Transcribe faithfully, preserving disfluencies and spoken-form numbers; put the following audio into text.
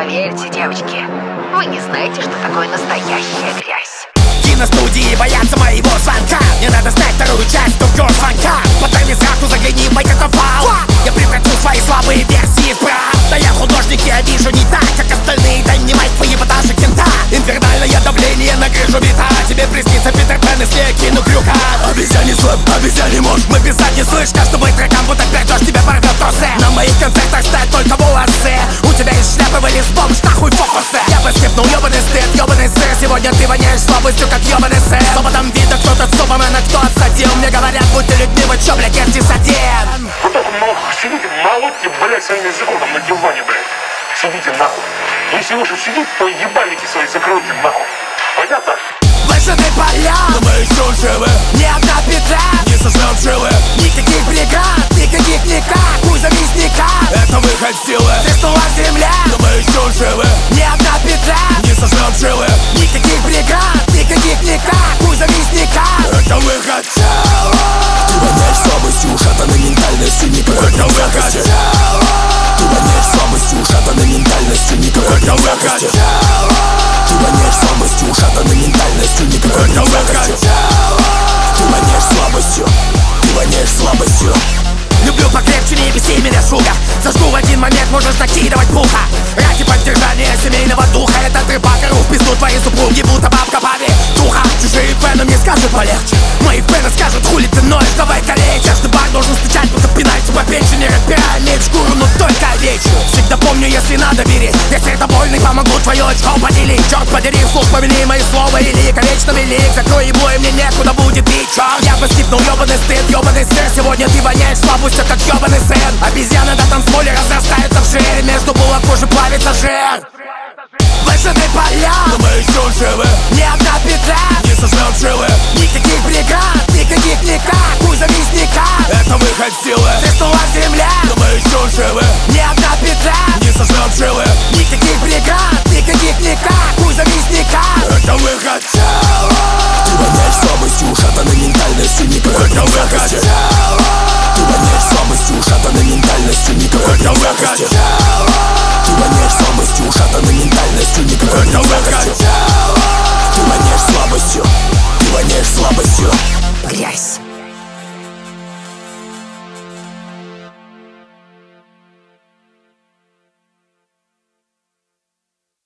Поверьте, девочки, вы не знаете, что такое настоящая грязь. Киностудии боятся моего звонка. Мне надо снять вторую часть Топ Гёр звонка. Подай мне сразу загляни в мой катафалк. Я превратил свои слабые версии в прав. Да я художник, я вижу не так, как остальные. Дай мне майк, твои эпатажи кента. Инфернальное давление на крышу бита. Тебе приснится Питер Пен, если я кину крюка. Обезьяний слэп, обезьяний мощь. Мы писать не слышь, каждый мой трекам, будто пять дождь тебя порвет тросе. На моих концертах стоят только волосы. У тебя из шляпы вылез бомж, нахуй фокусы. Я бы скипнул ёбаный стыд, ёбаный сыр. Сегодня ты воняешь слабостью, как ёбаный сыр. С опытом вида, кто-то Супермен, а кто отсадил. Мне говорят, будьте людьми, вы чё, блядь, Эртис один. Вы только нахуй сидите, молотьте, блядь, своим языком там на диване, блядь. Сидите нахуй. Если лучше сидите, то ебальники свои закройте нахуй. Понятно? Выжжены поля, но мы еще живы. Ни одна петля не сожмет жилы. Никаких бригад, никаких никак. Пусть завис никак, это выход силы. Треснула земля, но мы еще живы. Ни одна петля не сожмет жилы. Никаких бригад, никаких никак. Пусть завис никак, это выход силы. Ты воняешь слабостью, ушатанной ментальностью, никакой предвзятости. Ты воняешь слабостью, ушатанной ментальностью, никакой предвзятости. Ты воняешь слабостью, ушатанной ментальностью, никакой предвзятости. Ты воняешь слабостью, ты воняешь слабостью. Люблю покрепче, не беси меня, сука. Зажгу в один момент, можешь накидывать пуха. Ради поддержания семейного духа. Этот рыбак ору в пизду твоей супруги, будто бабка бабе туха. Чужие фэны мне скажут полегче. Мои фэны скажут, хули ты ноешь, давай колей. Каждый бар должен стучать, будто пенальти по печени. Рэпера имеет шкуру, но только овечью. Всегда помню, если надо, бери. Я сердобольный, помогу твое очко поделить. Черт подери, слух помяни мои слова или конечно велик. Закрой его, и мне некуда будет бить, черт. Я бы скипнул ёбаный стыд, ёбаный сыр. Сегодня ты воняешь слабостью, как ёбаный сын. Обезьяны на танцполе разрастаются в шире. Между булок кожи плавится жир. Выжжены поля, но мы еще живы. Ни одна петля не сожмет жилы. Никаких бригад, никаких никак. Пусть завис никак, это выход силы. Треснула земля, но мы еще живы. Ни одна петля не сожмет жилы. Никаких бригад, никаких никак. Пусть завис никак, это выход силы. Ты воняешь слабостью, ушатанной ментальностью, никакой предвзятости. Ты воняешь слабостью, ушатанной ментальностью, никакой предвзятости. Ты воняешь слабостью, ушатанной ментальностью, никакой предвзятости. Ты воняешь слабостью, ты воняешь слабостью.